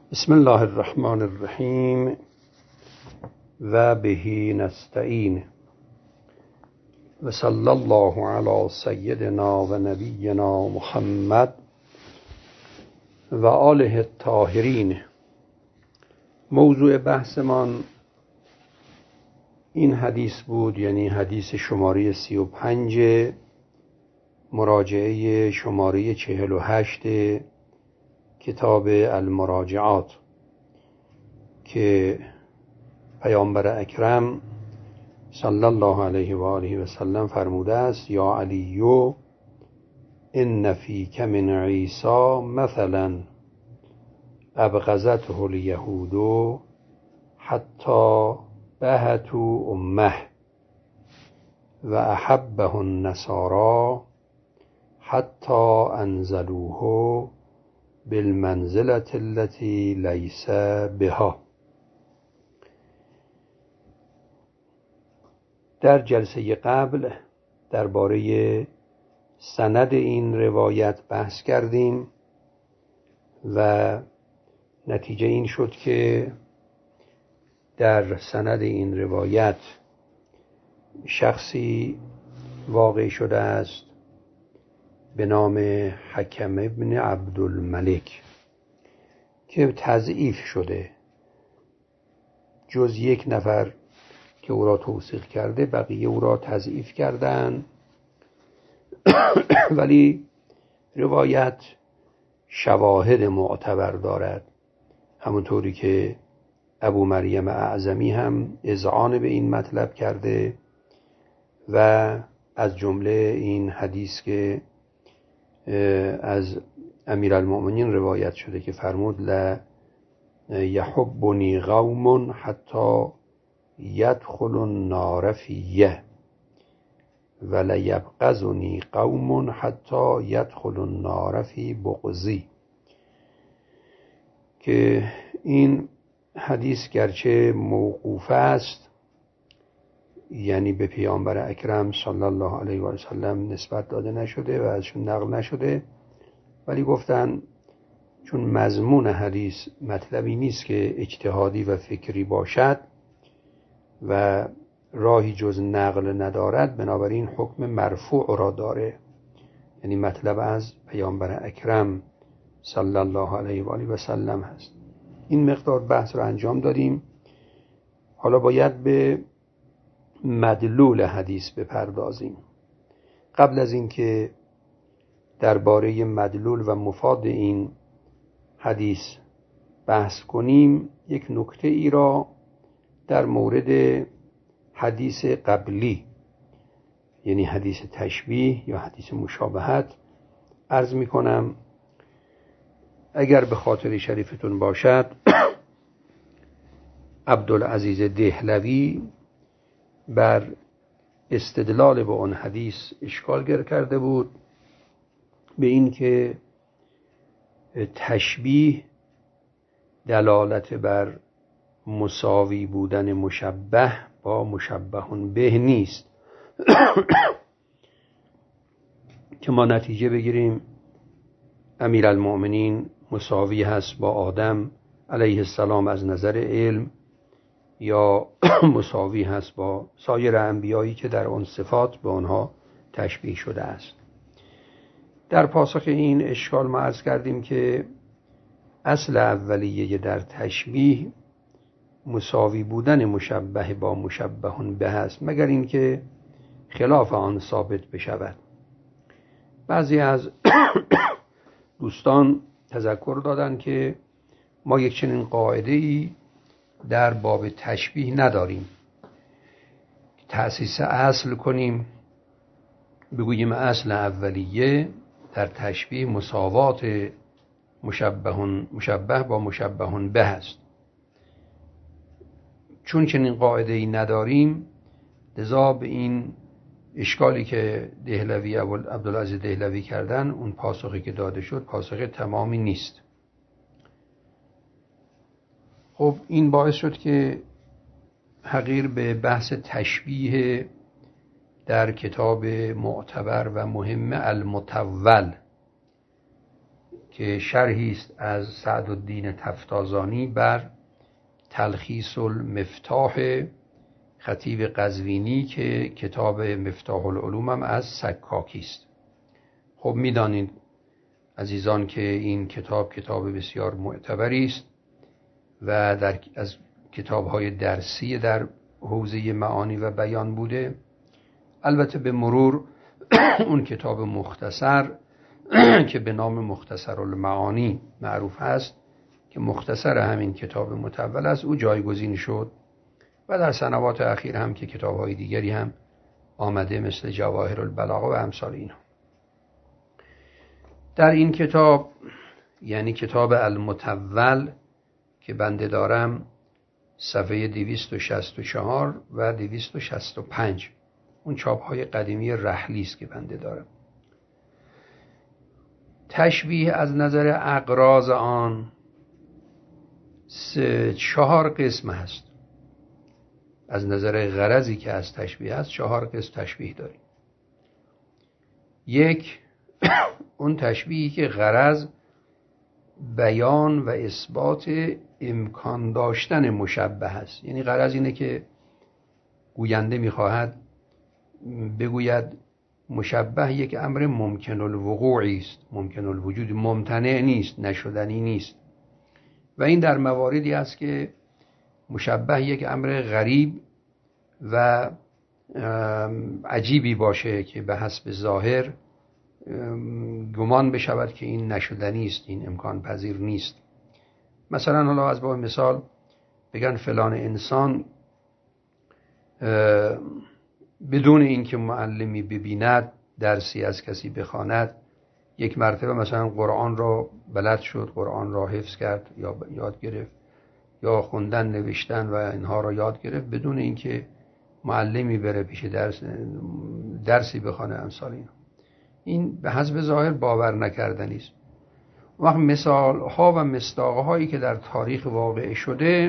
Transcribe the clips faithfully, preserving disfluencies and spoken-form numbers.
بسم الله الرحمن الرحیم و به نستعین و صلی الله علی سیدنا و نبینا محمد و آله الطاهرین. موضوع بحثمان این حدیث بود، یعنی حدیث شماره سی و پنج، مراجعه شماره چهل و هشت کتاب المراجعات، که پیامبر اکرم صلی الله علیه و آله و سلم فرموده است: یا علیو ان فیک من عیسی مثلا ابغضته الیهود حتی بهتوا امه و احبه النصارى حتی انزلوه بالمنزلة التي ليس بها. در جلسه قبل درباره سند این روایت بحث کردیم و نتیجه این شد که در سند این روایت شخصی واقع شده است به نام حکم ابن عبدالملک که تضعیف شده. جز یک نفر که او را توثیق کرده، بقیه او را تضعیف کردند. ولی روایت شواهد معتبر دارد، همونطوری که ابو مریم اعظمی هم اذعان به این مطلب کرده و از جمله این حدیث که از امیرالمؤمنین روایت شده که فرمود: لا یحبنی قوم حتی یدخل النار فیه و لا یبغضنی قوم حتی یدخل النار فی بغضی. که این حدیث گرچه موقوف است، یعنی به پیامبر اکرم صلی الله علیه و سلم نسبت داده نشده و ازشون نقل نشده، ولی گفتن چون مضمون حدیث مطلبی نیست که اجتهادی و فکری باشد و راهی جز نقل ندارد، بنابراین حکم مرفوع را داره، یعنی مطلب از پیامبر اکرم صلی الله علیه و آله و سلم هست. این مقدار بحث را انجام دادیم. حالا باید به مدلول حدیث بپردازیم. قبل از اینکه درباره مدلول و مفاد این حدیث بحث کنیم، یک نکته ای را در مورد حدیث قبلی، یعنی حدیث تشبیه یا حدیث مشابهت، عرض می کنم. اگر به خاطر شریفتون باشد، عبدالعزیز دهلوی بر استدلال با اون حدیث اشکال گر کرده بود به این که تشبیه دلالت بر مساوی بودن مشبه با مشبهون به نیست. که ما نتیجه بگیریم امیرالمؤمنین مساوی هست با آدم علیه السلام از نظر علم، یا مساوی هست با سایر انبیایی که در آن صفات به آنها تشبیه شده است. در پاسخ این اشکال ما عرض کردیم که اصل اولیه در تشبیه مساوی بودن مشبه با مشبهون به است، مگر اینکه خلاف آن ثابت بشود. بعضی از دوستان تذکر دادند که ما یک چنین قاعده‌ای در باب تشبیه نداریم. تأسیس اصل کنیم، بگوییم اصل اولیه در تشبیه مساوات مشبهون مشبه با مشبهون به است. چون چنین قاعده‌ای نداریم، لذا به این اشکالی که دهلوی عبدالعزیز دهلوی کردن، اون پاسخی که داده شد پاسخ تمامی نیست. خب این باعث شد که حقیر به بحث تشبیه در کتاب معتبر و مهم المطول که شرحی است از سعدالدین تفتازانی بر تلخیص المفتاح خطیب قزوینی که کتاب مفتاح العلوم هم از سکاکی است. خب میدانید عزیزان که این کتاب کتاب بسیار معتبری است و در از کتاب‌های درسی در حوزه معانی و بیان بوده. البته به مرور اون کتاب مختصر که به نام مختصر المعانی معروف هست که مختصر همین کتاب مطول است، او جایگزین شد و در سنوات اخیر هم که کتاب‌های دیگری هم آمده مثل جواهر البلاغه و امثال اینا. در این کتاب یعنی کتاب المطول که بنده دارم صفحه دویست و شصت و چهار و دویست و شصت و پنج، اون چاپ‌های قدیمی رحلی است که بنده دارم. تشبیه از نظر اغراض آن سه چهار قسم هست. از نظر غرضی که از تشبیه هست چهار قسم تشبیه داریم. یک، اون تشبیهی که غرض بیان و اثبات امکان داشتن مشبه است. یعنی غرض اینه که گوینده میخواهد بگوید مشبه یک امر ممکن الوقوعی است، ممکن الوجود، ممتنع نیست، نشدنی نیست. و این در مواردی است که مشبه یک امر غریب و عجیبی باشه که به حسب ظاهر گمان بشود که این نشدنی است، این امکان پذیر نیست. مثلا حالا از باب مثال بگن فلان انسان بدون اینکه معلمی ببیند، درسی از کسی بخواند، یک مرتبه مثلا قرآن را بلد شد، قرآن را حفظ کرد یا یاد گرفت یا خوندن نوشتن و اینها را یاد گرفت بدون اینکه معلمی بره پیش درس درسی بخوانه امثال اینا. این به حسب ظاهر باور نکردنی است. وقت مثال ها و مصداق هایی که در تاریخ واقع شده،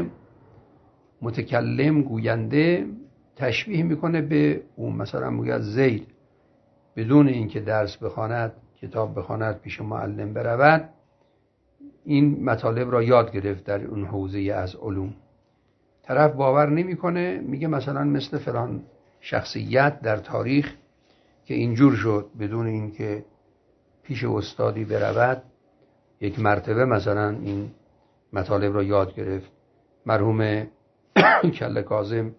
متکلم گوینده تشبیه میکنه به اون. مثلا میگه زید بدون اینکه درس بخواند، کتاب بخواند، پیش معلم برود، این مطالب را یاد گرفت در اون حوزه از علوم. طرف باور نمیکنه، میگه مثلا مثل فلان شخصیت در تاریخ که اینجور شد بدون اینکه پیش استادی برود، یک مرتبه مثلا این مطالب را یاد گرفت. مرحوم کله کاظم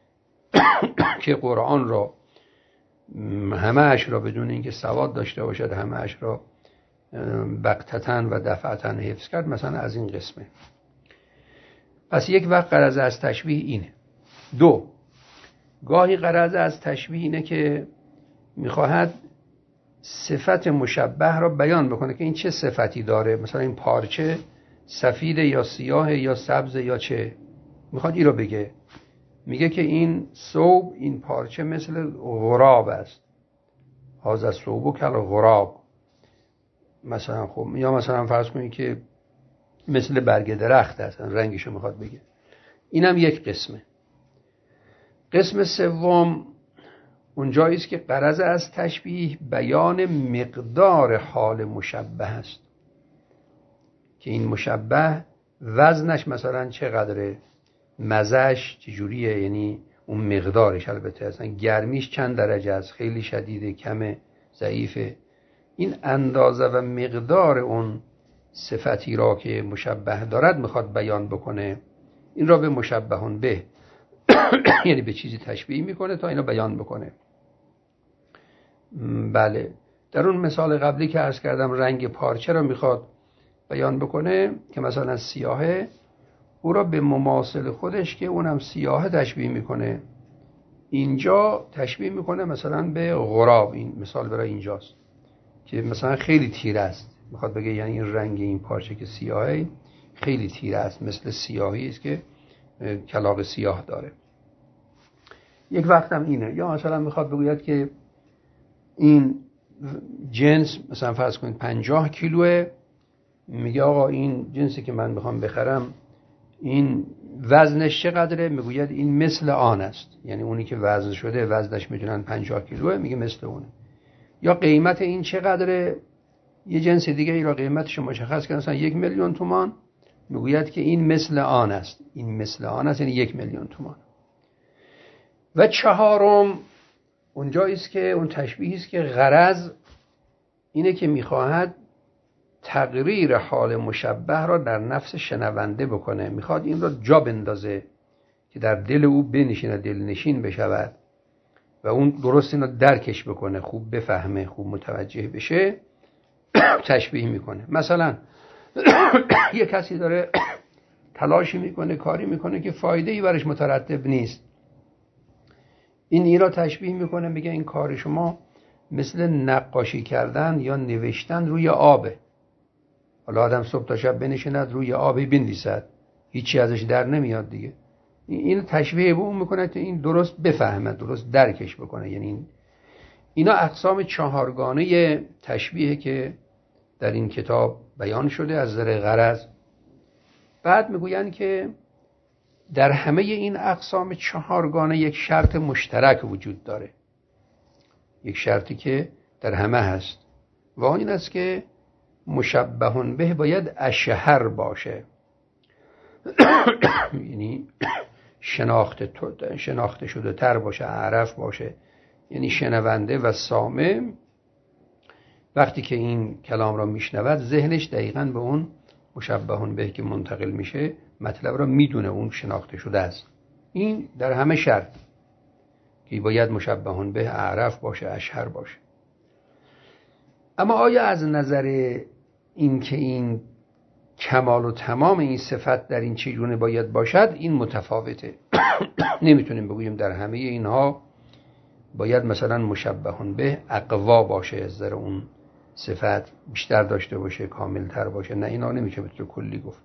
که قرآن را همه اش را بدون اینکه سواد داشته باشد همه اش را بغتتاً و دفعتاً حفظ کرد، مثلا از این قسمه. پس یک وقت غرض از تشبیه اینه. دو، گاهی غرض از تشبیه اینه که میخواهد صفت مشبه را بیان بکنه که این چه صفتی داره، مثلا این پارچه سفید یا سیاه یا سبز یا چه، میخواد این رو بگه. میگه که این ثوب، این پارچه مثل غراب است، هذا الثوب کالغراب مثلا. خب یا مثلا فرض کنید که مثل برگ درخت است، رنگشو میخواد بگه. اینم یک قسمه. قسم سوم اونجایی است که غرض از تشبیه بیان مقدار حال مشبه است، که این مشبه وزنش مثلا چقدره، مزهش چجوریه، یعنی اون مقدارش. البته اصلا گرمیش چند درجه است، خیلی شدیده، کمه، ضعیفه. این اندازه و مقدار اون صفتی را که مشبه دارد میخواد بیان بکنه. این را به مشبهون به یعنی به چیزی تشبیه میکنه تا اینو بیان بکنه. بله، در اون مثال قبلی که عرض کردم رنگ پارچه را میخواد بیان بکنه که مثلا سیاهه، او را به مماثل خودش که اونم سیاهه تشبیه میکنه. اینجا تشبیه میکنه مثلا به غراب. این مثال برای اینجاست که مثلا خیلی تیره است، میخواد بگه یعنی این رنگ این پارچه که سیاهه خیلی تیره است، مثل سیاهی است که کلاغ سیاه داره. یک وقت هم اینه. یا مثلا میخواد بگوید که این جنس مثلا فرض کنید پنجاه کیلوه، میگه آقا این جنسی که من بخوام بخرم این وزنش چقدره، میگوید این مثل آن است، یعنی اونی که وزن شده وزنش میدونن پنجاه کیلوه، میگه مثل اونه. یا قیمت این چقدره، یه جنس دیگه ای را قیمتش مشخص کردن مثلا یک میلیون تومان، میگوید که این مثل آن است، این مثل آن است، یعنی یک میلیون تومان. و چهارم اونجایی است که اون تشبیهی است که غرض اینه که میخواهد تقریر حال مشبه را در نفس شنونده بکنه، میخواد این را جا بندازه که در دل او بنشینه، دل نشین بشود و اون درست این را درکش بکنه، خوب بفهمه، خوب متوجه بشه. تشبیه میکنه. مثلا یه کسی داره تلاشی میکنه، کاری میکنه که فایده ای برش مترتب نیست، این این را تشبیه میکنه، میگه این کار شما مثل نقاشی کردن یا نوشتن روی آبه. حالا آدم صبح تا شب بنشیند روی آبی بنویسد، هیچی ازش در نمیاد دیگه. این تشبیه به اون میکنه که این درست بفهمه، درست درکش بکنه. یعنی این اینا اقسام چهارگانه تشبیه که در این کتاب بیان شده از نظر غرض. بعد میگویند که در همه این اقسام چهارگانه یک شرط مشترک وجود داره، یک شرطی که در همه هست و آن این است که مشبه به باید اشهر باشه، یعنی شناخته شناخته شده تر باشه، اعرف باشه، یعنی شنونده و سامع وقتی که این کلام را میشنود ذهنش دقیقاً به اون مشبه به که منتقل میشه مطلب را میدونه، اون شناخته شده است. این در همه شرط که باید مشبه به اعرف باشه، اشهر باشه. اما آیا از نظر این که این کمال و تمام این صفت در این چگونه باید باشد، این متفاوته. نمیتونیم بگوییم در همه اینها باید مثلا مشبه به اقوا باشه، از نظر اون صفت بیشتر داشته باشه، کاملتر باشه. نه، اینا نمیشه به طور کلی گفت.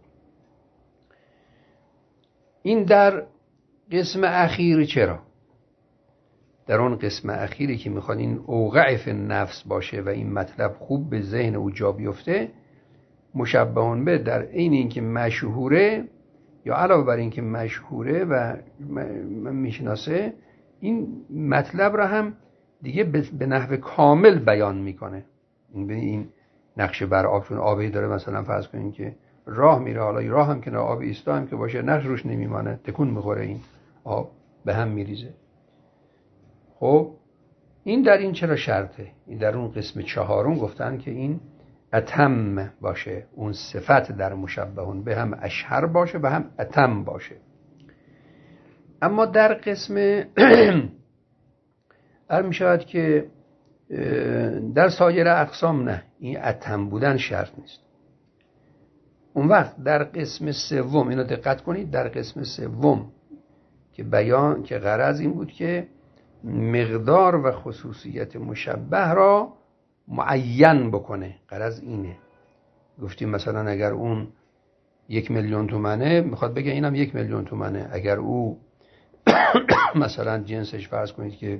این در قسم اخیر. چرا؟ در اون قسم اخیری که میخواد این اوقع فی النفس باشه و این مطلب خوب به ذهن او جا بیفته، مشبه به در عین اینکه مشهوره یا علاوه بر اینکه مشهوره و میشناسه، این مطلب را هم دیگه به نحو کامل بیان میکنه. این نقش بر آب، چون آبی داره، مثلا فرض کنین که راه میره، حالا راه هم که نه آب ایستا هم که باشه، نقش روش نمیمانه، تکون میخوره، این آب به هم میریزه. خب این در این چرا شرطه؟ این در اون قسم چهارم گفتن که این اتم باشه، اون صفت در مشبه به هم اشهر باشه و هم اتم باشه. اما در قسم عرض می شود که در سایر اقسام نه، این اتم بودن شرط نیست. اون وقت در قسم سوم، اینو دقت کنید، در قسم سوم که بیان که غرض این بود که مقدار و خصوصیت مشبه را معین بکنه. غرض اینه. گفتیم مثلا اگر اون یک میلیون تومنه، میخواد بگه اینم یک میلیون تومنه. اگر او مثلا جنسش فرض کنید که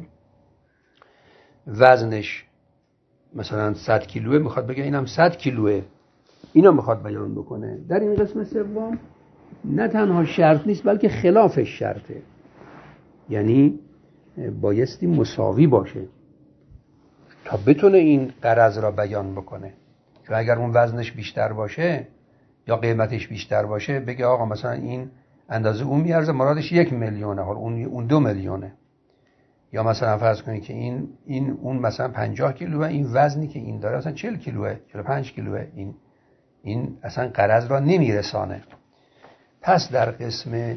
وزنش مثلا صد کیلوه، میخواد بگه اینم صد کیلوه. اینو میخواد بیان بکنه. در این قسم سوم نه تنها شرط نیست بلکه خلافش شرطه، یعنی بایستی مساوی باشه تا بتونه این غرض را بیان بکنه. چون اگر اون وزنش بیشتر باشه یا قیمتش بیشتر باشه، بگه آقا مثلا این اندازه اون میارزه، مرادش یک میلیونه، حالا اون اون دو میلیونه. یا مثلا فرض کنید که این این اون مثلا پنجاه کیلوه، این وزنی که این داره مثلا چهل کیلوه، چهل و پنج کیلوه، این این اصلا غرض را نمیرسانه. پس در قسم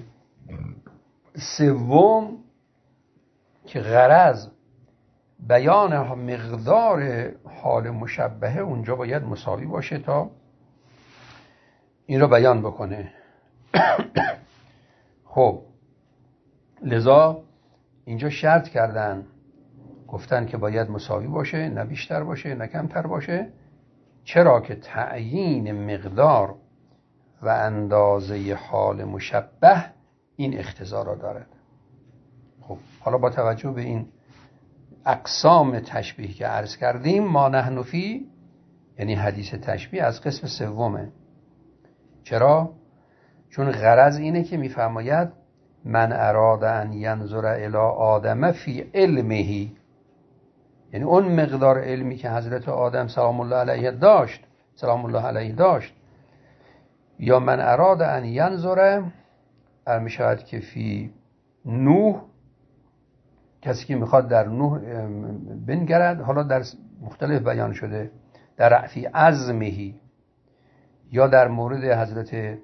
سوم که غرض بیان مقدار حال مشبهه، اونجا باید مساوی باشه تا این را بیان بکنه. خب لذا اینجا شرط کردن، گفتن که باید مساوی باشه، نه بیشتر باشه نه کمتر باشه. چرا که تعیین مقدار و اندازه حال مشبه این اقتضا را دارد. خب حالا با توجه به این اقسام تشبیه که عرض کردیم، ما نحن فی، یعنی حدیث تشبیه از قسم سومه. چرا؟ چون غرض اینه که میفرماید من اراد ان ینظر الی آدم فی علمه، یعنی اون مقدار علمی که حضرت آدم سلام الله علیه داشت سلام الله علیه داشت، یا من اراد ان ینظر می شود که فی نوح، کسی که میخواد در نوح بنگرد، حالا در مختلف بیان شده، در فی عزمهی، یا در مورد حضرت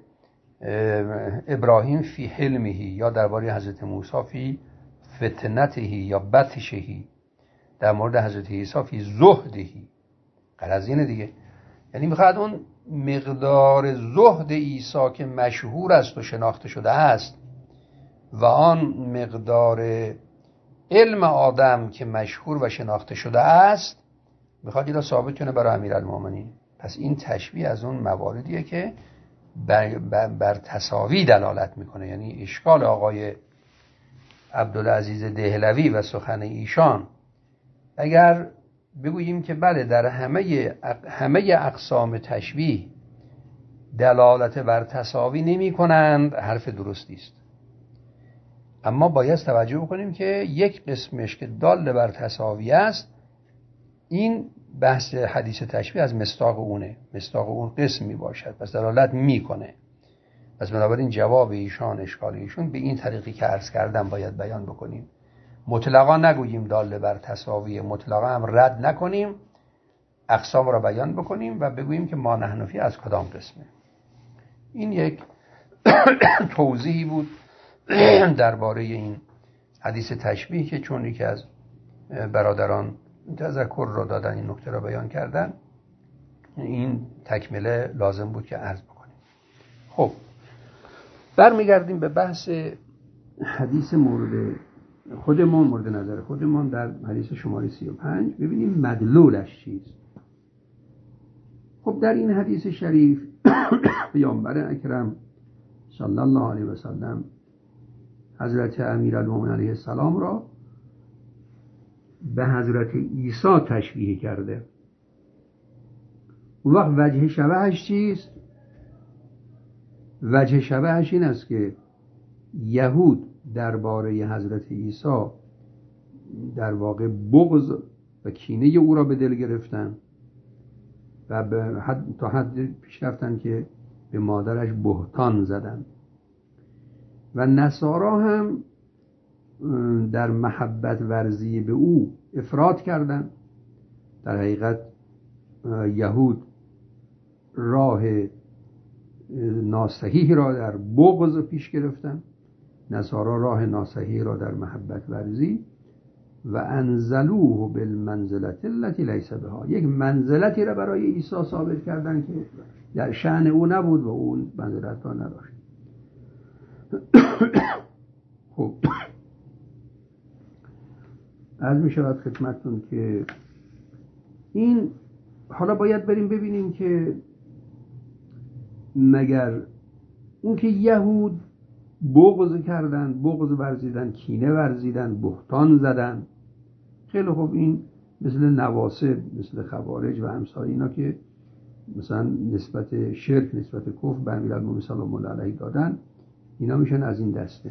ابراهیم فی حلمهی، یا درباره حضرت موسی فی فتنتهی یا بطشهی، در مورد حضرت عیسی فی زهدهی. غرض اینه دیگه، یعنی میخواد اون مقدار زهد عیسی که مشهور است و شناخته شده است و آن مقدار علم آدم که مشهور و شناخته شده است، میخواد این را ثابت کنه برای امیرالمومنین. پس این تشبیه از اون مواردیه که بر, بر, بر تساوی دلالت میکنه. یعنی اشکال آقای عبدالعزیز دهلوی و سخن ایشان، اگر بگوییم که بله در همه همه اقسام تشبیه دلالت بر تساوی نمی کنند، حرف درستی است. اما باید توجه بکنیم که یک قسمش که دال بر تساوی است، این بحث حدیث تشبیه از مصداق اونه، مصداق اون قسم می باشد، پس دلالت میکنه. پس بنابراین جواب ایشان، اشکال ایشون به این طریقی که عرض کردم باید بیان بکنیم. مطلقا نگوییم دال بر تساوی، مطلقا هم رد نکنیم، اقسام را بیان بکنیم و بگوییم که ما نحن فی از کدام قسمه. این یک توضیحی بود درباره این حدیث تشبیه که چون یکی از برادران تذکر را دادن، این نکته را بیان کردن، این تکمله لازم بود که عرض بکنیم. خب برمیگردیم به بحث حدیث مورد خودمون، مورد نظر خودمون در حدیث شماره سی و پنج. ببینیم مدلولش چیست. خب در این حدیث شریف پیامبر اکرم صلی الله علیه و سلم حضرت امیرالمومنین علیه السلام را به حضرت عیسی تشبیه کرده. اون وقت وجه شبهش چیست؟ وجه شبهش این است که یهود درباره حضرت عیسی در واقع بغض و کینه او را به دل گرفتن و به حد تا حد پیش رفتن که به مادرش بهتان زدن، و نصارا هم در محبت ورزی به او افراط کردن. در حقیقت یهود راه ناصحیح را در بغض پیش گرفتن، نصارا راه ناصحیح را در محبت ورزی، و انزلوه بالمنزلت التي لیس بها، یک منزلتی را برای عیسی ثابت کردن که در شأن او نبود و اون منزلت را نداشت. خب عرض می شود خدمتتون که این حالا باید بریم ببینیم که مگر اون که یهود بغض کردن، بغض ورزیدن، کینه ورزیدن، بهتان زدن، خیلی خوب، این مثل نواصب، مثل خوارج و امثال اینا که مثلا نسبت شرک، نسبت کفر به امیرالمومنین سلام الله علیه دادن، اینا میشن از این دسته.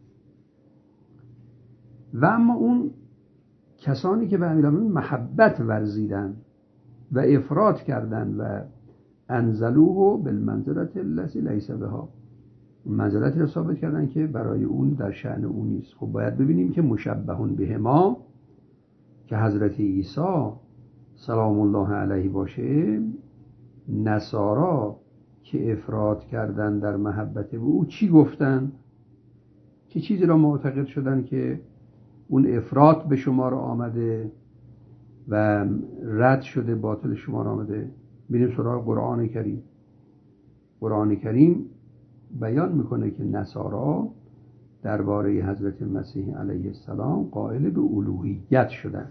و اما اون کسانی که به امیرالمومنین محبت ورزیدن و افراط کردن و انزلوه بالمنزلت التي لیس بها، منزلتی را ثابت کردن که برای اون در شأن اون نیست. خب باید ببینیم که مشبهون به ما که حضرت عیسی سلام الله علیه باشه، نصارا که افراط کردن در محبت به او چی گفتن؟ چه چیزی را معتقد شدن که اون افراط به شما را آمده و رد شده، باطل شما را آمده؟ میریم سراغ قرآن کریم. قرآن کریم بیان میکنه که نصارا درباره حضرت مسیح علیه السلام قائل به الوهیت شدن،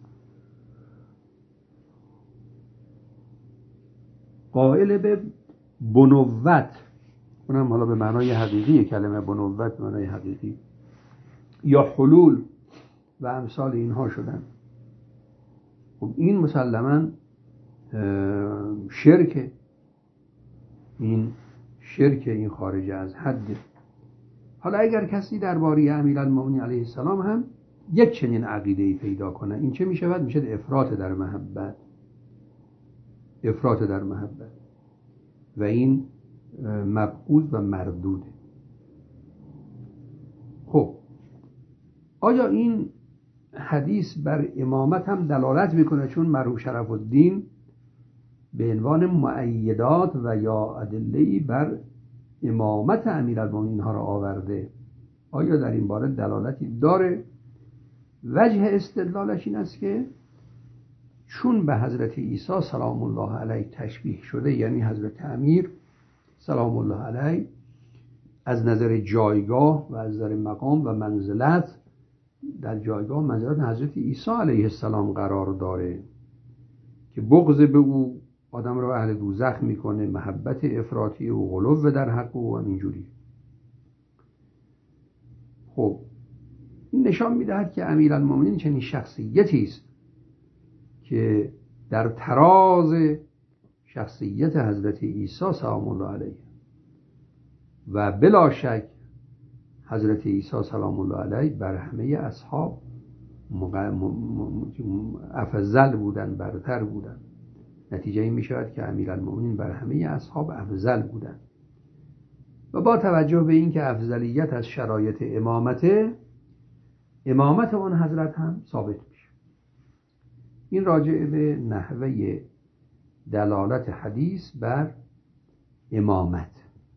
قائل به بنوت، اونم حالا به معنای حقیقی کلمه بنوت، به معنای حقیقی، یا حلول و امثال اینها شدن. خب این مسلماً شرک، این شرک، این خارج از حد. حالا اگر کسی درباره امیرالمومنین علیه السلام هم یک چنین عقیده‌ای پیدا کنه، این چه میشود؟ میشد افراط در محبت، افراط در محبت و این مبغوض و مردوده. خب آیا این حدیث بر امامت هم دلالت میکنه؟ چون مرحوم شرف الدین به عنوان مؤیدات و یا ادله‌ای بر امامت امیرالمومنین ها را آورده، آیا در این باره دلالتی داره؟ وجه استدلالش این است که چون به حضرت عیسی سلام الله علیه تشبیه شده، یعنی حضرت امیر سلام الله علیه از نظر جایگاه و از نظر مقام و منزلت در جایگاه و منزلت حضرت عیسی علیه السلام قرار داره که بغض به او آدم را اهل دوزخ میکنه، محبت افراطی و غلو در حق او و اینجوری. خب این نشان میدهد که امیرالمومنین چنین شخصیتی است که در تراز شخصیت حضرت عیسی سلام الله علیه و بلا شک حضرت عیسی سلام الله علیه بر همه اصحاب افضل بودن، برتر بودن. نتیجه این می شود که امیرالمومنین بر همه اصحاب افضل بودن و با توجه به این که افضلیت از شرایط امامته، امامت آن حضرت هم ثابت میشه. این راجع به نحوه دلالت حدیث بر امامت.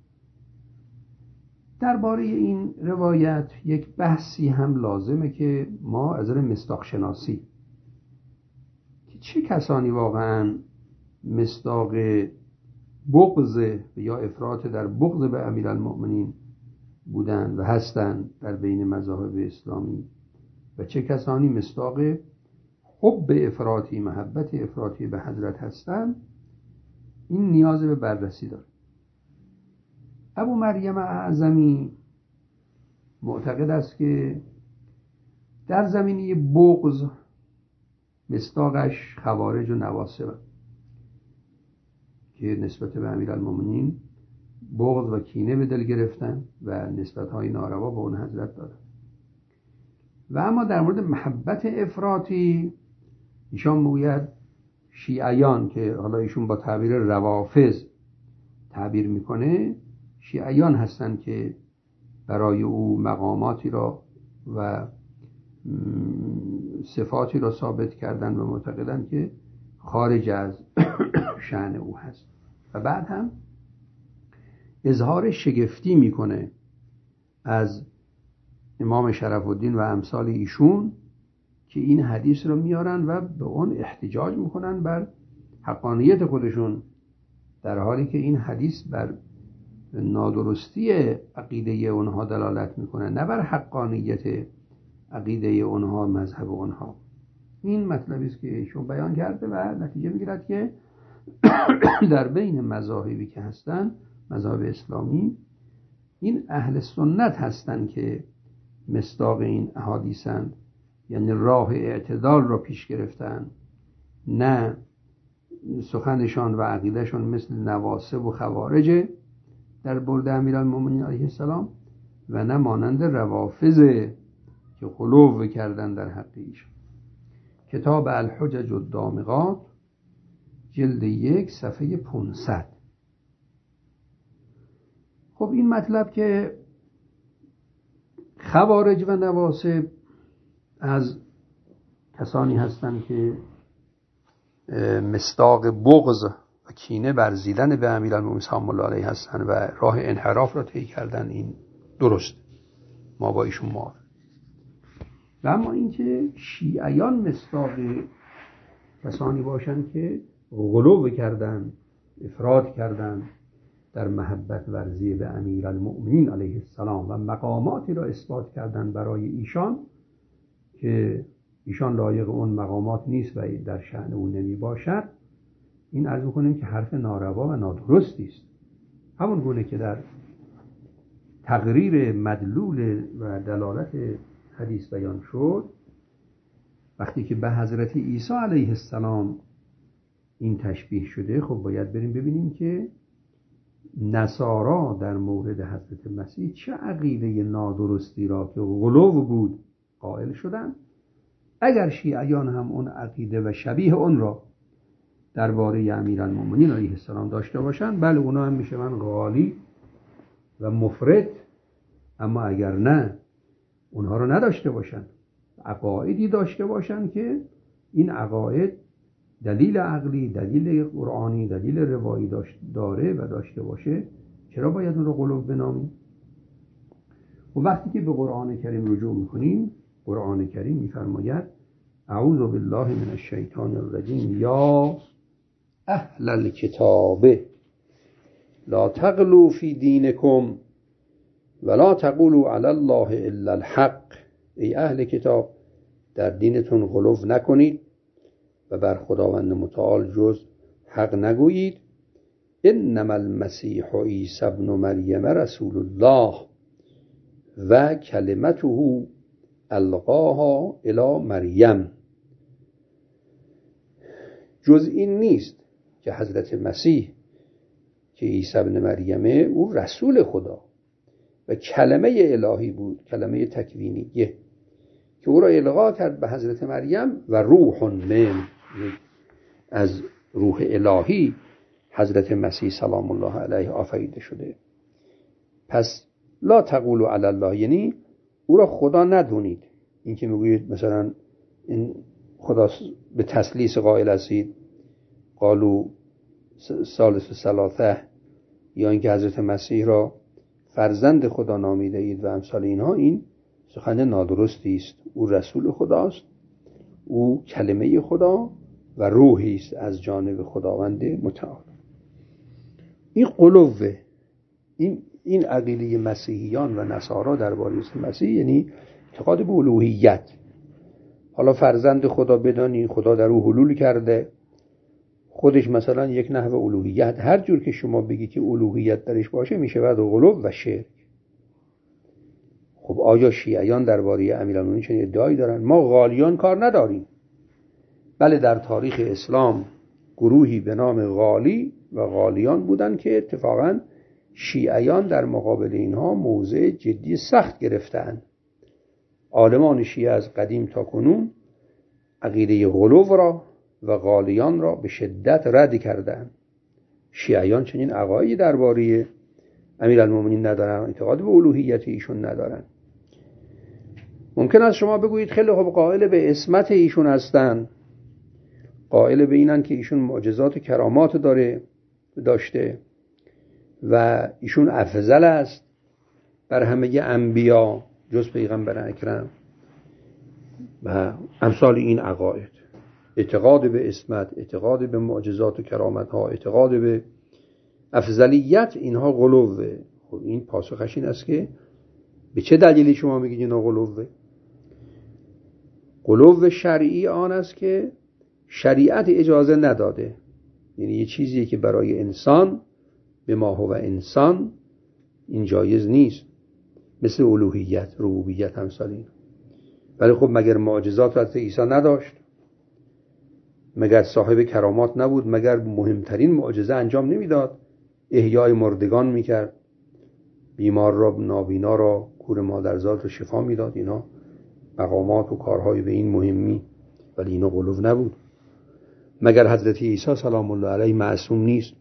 درباره این روایت یک بحثی هم لازمه که ما از نظر مصداق شناسی که چه کسانی واقعا مصداق بغض یا افراط در بغض به امیرالمومنین بودند و هستند در بین مذاهب اسلامی و چه کسانی مصداق حب افراطی، محبت افراطی به حضرت هستند، این نیاز به بررسی داره. ابو مریم اعظمی معتقد است که در زمینه بغض مصداقش خوارج و نواصب که نسبت به امیرالمومنین بغض و کینه به دل گرفتن و نسبت‌های ناروا به اون حضرت دادن. و اما در مورد محبت افراطی ایشان میگوید شیعیان که حالا ایشون با تعبیر روافض تعبیر میکنه، شیعیان هستند که برای او مقاماتی را و صفاتی را ثابت کردن و معتقدند که خارج از شأن او هست. و بعد هم اظهار شگفتی میکنه از امام شرف الدین و امثال ایشون که این حدیث رو میارن و به اون احتجاج میکنن بر حقانیت خودشون، در حالی که این حدیث بر نادرستی عقیده اونها دلالت میکنه، نه بر حقانیت عقیده اونها، مذهب اونها. این مطلبی است که ایشون بیان کرده و نتیجه میگیرد که در بین مذاهبی که هستن، مذاهب اسلامی، این اهل سنت هستن که مصداق این احادیثند، یعنی راه اعتدال را پیش گرفتن، نه سخنشان و عقیدهشان مثل نواصب و خوارج در برد امیرالمومنین علیه السلام و نه مانند روافض که غلو کردن در حق ایشان. کتاب الحجج الدامغات جلد یک صفحه پانصد. خب این مطلب که خوارج و نواصب از کسانی هستند که مصداق بغض و کینه برزیدن به امیرالمومنین سلام الله علیه هستند و راه انحراف را طی کردن، این درست، ما با ایشون موافق. و اما اینکه شیعیان مصداق کسانی باشند که غلو کردن، افراط کردن در محبت ورزی به امیرالمومنین علیه السلام و مقاماتی را اثبات کردن برای ایشان که ایشان لایق اون مقامات نیست و در شأن اون نمی باشد، این عرض می‌کنیم که حرف ناروا و نادرستی است. همون گونه که در تقریر مدلول و دلالت حدیث بیان شد، وقتی که به حضرت عیسی علیه السلام این تشبیه شده، خب باید بریم ببینیم که نصارا در مورد حضرت مسیح چه عقیده نادرستی را که غلو بود قائل شدن. اگر شیعیان هم اون عقیده و شبیه اون را درباره امیرالمومنین علیه السلام داشته باشن، بله اونا هم میشه من غالی و مفرط. اما اگر نه اونها رو نداشته باشن، عقایدی داشته باشن که این عقاید دلیل عقلی، دلیل قرآنی، دلیل روایی داره و داشته باشه، چرا باید اون رو غلو بنامیم؟ و وقتی که به قرآن کریم رجوع میکنیم، قرآن کریم میفرماید اعوذ بالله من الشیطان الرجیم یا اهل الکتاب لا تغلوا فی دینکم ولا تقولوا علی الله الا الحق. ای اهل کتاب، در دینتون غلو نکنید و بر خداوند متعال جز حق نگویید. انما المسیح عیسی ابن مریم رسول الله و کلمته القاها الی مریم. جز این نیست که حضرت مسیح که عیسی ابن مریمه، او رسول خدا و کلمه الهی بود، کلمه تکوینیه که او را القا کرد به حضرت مریم و روح من، از روح الهی حضرت مسیح سلام الله علیه آفریده شده. پس لا تقولوا علی الله یعنی او را خدا ندونید. این که میگویید مثلا این خدا به تثلیث قائل هستید، قالوا ثالث ثلاثه، یا اینکه حضرت مسیح را فرزند خدا نامیده اید و امثال اینها، این سخن نادرستی است. او رسول خداست، او کلمه خدا و روحی است از جانب خداوند متعال. این قلوه، این این عقیده مسیحیان و نصارا درباره مسیح یعنی اعتقاد به الوهیت. حالا فرزند خدا بدانی، خدا در او حلول کرده، خودش مثلا یک نحو الوهیت، هر جور که شما بگی که الوهیت درش باشه میشه بعد غلو و شرک. خب آیا شیعیان درباره امیرالمومنین چنین ادعایی دارن؟ ما غالیان کار نداریم. بله در تاریخ اسلام گروهی به نام غالی و غالیان بودن که اتفاقاً شیعیان در مقابل اینها موضع جدی سخت گرفتند. عالمان شیعه از قدیم تا کنون عقیده غلو را و غالیان را به شدت رد کردند. شیعیان چنین عقایدی درباره امیرالمومنین ندارن، اعتقاد به الوهیت ایشون ندارن. ممکن است شما بگویید خیلی خوب، قائل به عصمت ایشون هستن، قائل به اینن که ایشون معجزات و کرامات داره داشته و ایشون افضل است بر همه انبیا جز پیغمبر اکرم و امثال این عقاید. اعتقاد به عصمت، اعتقاد به معجزات و کرامت ها، اعتقاد به افضلیت، اینها غلوه. خب این پاسخش این است که به چه دلیلی شما میگید اینا غلوه؟ غلو شرعی آن است که شریعت اجازه نداده، یعنی یه چیزی که برای انسان به ما هو انسان این جایز نیست، مثل الوهیت، ربوبیت، همسال این. ولی خب مگر معجزات حضرت عیسی نداشت؟ مگر صاحب کرامات نبود؟ مگر مهمترین معجزه انجام نمیداد؟ احیای مردگان میکرد، بیمار را، نابینا را، کور مادرزاد را شفا میداد. اینا مقامات و کارهای به این مهمی، ولی اینا غلو نبود. مگر حضرت عیسی سلام الله علیه معصوم نیست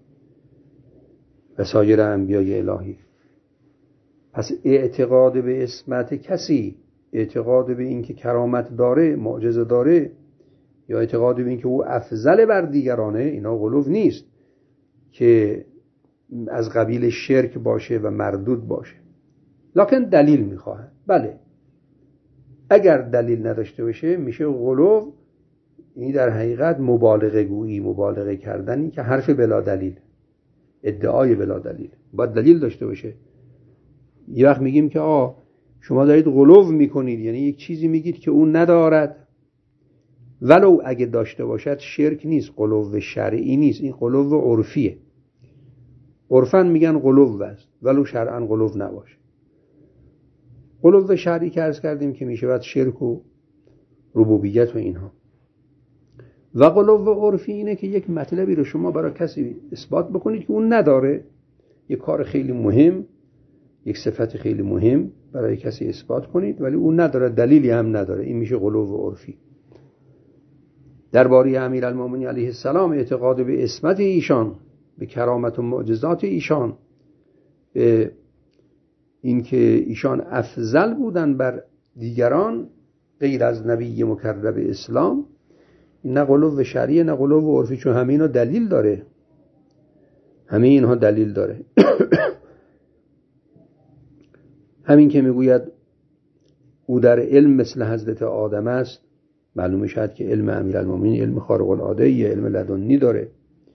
و سایر انبیای الهی؟ پس اعتقاد به عصمت کسی، اعتقاد به این که کرامت داره، معجزه داره، یا اعتقاد به این که او افضل بر دیگرانه، اینا غلو نیست که از قبیل شرک باشه و مردود باشه. لکن دلیل میخواهد. بله اگر دلیل نداشته باشه میشه غلو. این در حقیقت مبالغه گویی، مبالغه کردنی که حرف بلا دلیل، ادعای بلا دلیل. باید دلیل داشته باشه. یه وقت میگیم که آه شما دارید غلو میکنید، یعنی یک چیزی میگید که اون ندارد، ولو اگه داشته باشد شرک نیست، غلو شرعی نیست، این غلو عرفیه. عرفاً میگن غلو است ولو شرعاً غلو نباشه. غلو شرعی که عرض کردیم که میشه بعد شرک و ربوبیت و اینها. و غلو عرفی اینه که یک مطلبی رو شما برای کسی اثبات بکنید که اون نداره، یک کار خیلی مهم، یک صفت خیلی مهم برای کسی اثبات کنید ولی اون نداره، دلیلی هم نداره، این میشه غلو عرفی. درباره امیرالمومنین علیه السلام اعتقاد به عصمت ایشان، به کرامت و معجزات ایشان، به اینکه ایشان افضل بودن بر دیگران غیر از نبی مکرم اسلام، این نه غلو شرعی نه غلو عرفی، چون همه اینا دلیل داره، همه اینها دلیل داره. همین که میگوید او در علم مثل حضرت آدم است، معلومه شد که علم امیرالمومنین علم خارق العاده یه علم لدنی داره.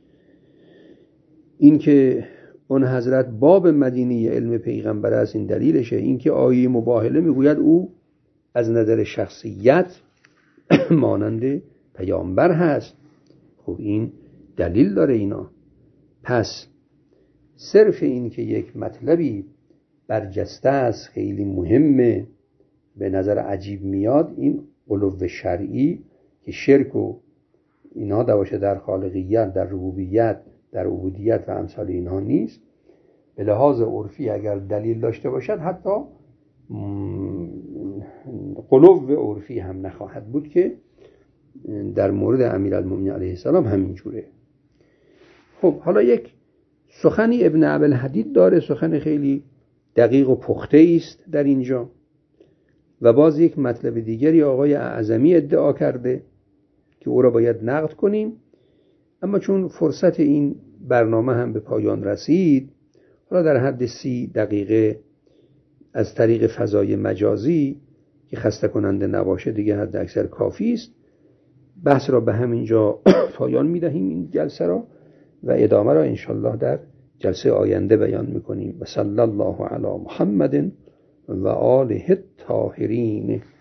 این که اون حضرت باب مدینی علم پیغمبر است این دلیلشه. این که آیه مباهله میگوید او از نظر شخصیت مانند پیامبر هست، خب این دلیل داره اینا. پس صرف این که یک مطلبی برجسته است، خیلی مهمه، به نظر عجیب میاد، این غلو شرعی که شرک و اینها باشه در خالقیت، در ربوبیت، در عبودیت و امثال اینها نیست. به لحاظ عرفی اگر دلیل داشته باشد حتی غلو عرفی هم نخواهد بود که در مورد امیرالمومنین علیه السلام همین جوره. خب حالا یک سخنی ابن ابوالحدید داره، سخن خیلی دقیق و پخته است در اینجا، و باز یک مطلب دیگری آقای اعظمی ادعا کرده که او را باید نقد کنیم. اما چون فرصت این برنامه هم به پایان رسید، حالا در حد سی دقیقه از طریق فضای مجازی که خسته کننده نباشه دیگه حد اکثر کافی است، بحث را به همین جا پایان میدهیم این جلسه را، و ادامه را انشالله در جلسه آینده بیان میکنیم. و صلی الله علی محمد و آله الطاهرین.